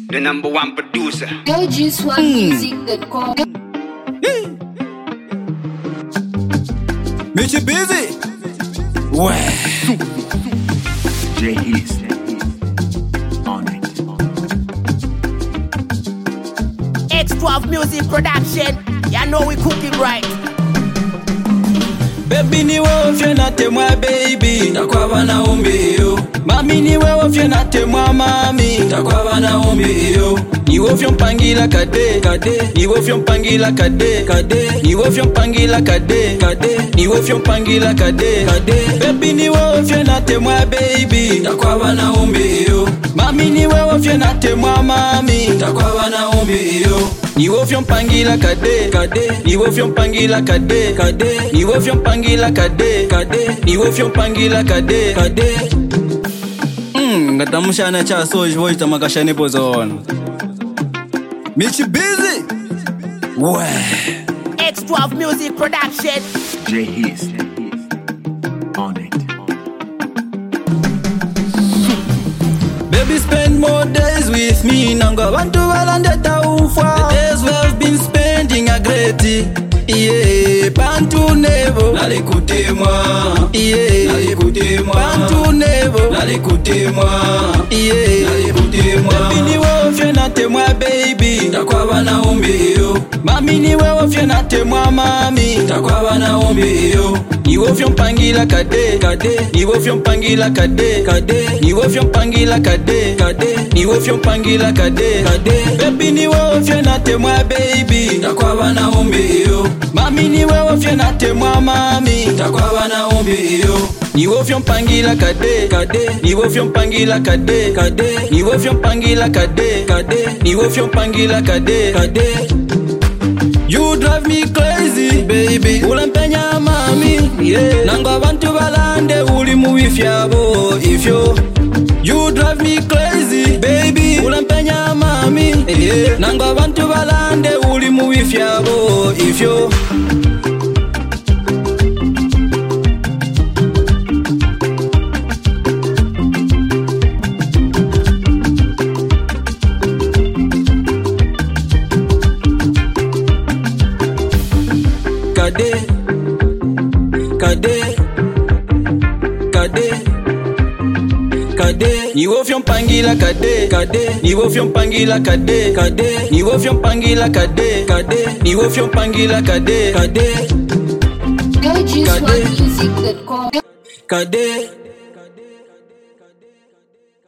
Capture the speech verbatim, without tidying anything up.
the number one producer. Yo, just one music that call. Mitchy busy. Ouais. J East on it. X twelve Music Production. Ya know we cook it right. Baby ni wewe fye na temwa baby, takwaba na umbio. Mami ni wewe fye na temwa mami, takwaba na umbio. Ni wewe fye mpangila kade kade, ni wewe fye mpangila kade kade, ni wewe fye mpangila kade kade, ni wewe fye mpangila kade kade. Baby ni wewe fye na temwa baby, takwaba na umbio. Mami ni wewe fye na temwa mami, takwaba na umbio. Ni wewe fye mpangila kade kade, ni wewe fye mpangila kade kade, ni wewe fye mpangila kade kade, ni wewe fye mpangila kade kade. Mm, ngatamushana cha soji voice tamakashane pozon. Mitchy busy. Ouais. X twelve Music Production. J East on it. Baby, spend more days with me. Nanga bantu balandeta ufa. The days we've been spending are great. Yeah, bantu nevo nalikutemwa. Yeah, nalikutemwa. Bantu nevo nalikutemwa. Yeah, nalikutemwa. Baby ni wewe fye na temwa baby, takwaba na umbio. Mami ni wewe fye na temwa mami, takwaba na umbio. Ni wewe fye mpangila kade kade, ni wewe fye mpangila kade kade, ni wewe fye mpangila kade kade, ni wewe fye mpangila kade kade. Baby ni wewe fye na temwa baby, takwaba na umbio. Mami ni wewe fye na temwa mami, takwaba na umbio. Ni wewe fye mpangila kade kade, ni wewe fye mpangila kade kade, ni wewe fye mpangila kade kade, ni wewe fye mpangila kade kade. You drive me crazy, baby. Ulampenya mami, yeah. Nanga abantu balande uli muwifyabo ifyo. You drive me crazy, baby. Ulampenya mami, yeah. Nanga abantu balande uli muwifyabo ifyo. Kade, kade, kade, kade. Ni wewe fye mpangila kade kade, ni wewe fye mpangila kade kade, ni wewe fye mpangila kade kade, ni wewe fye mpangila kade kade. Yo, just one music that call. Kade.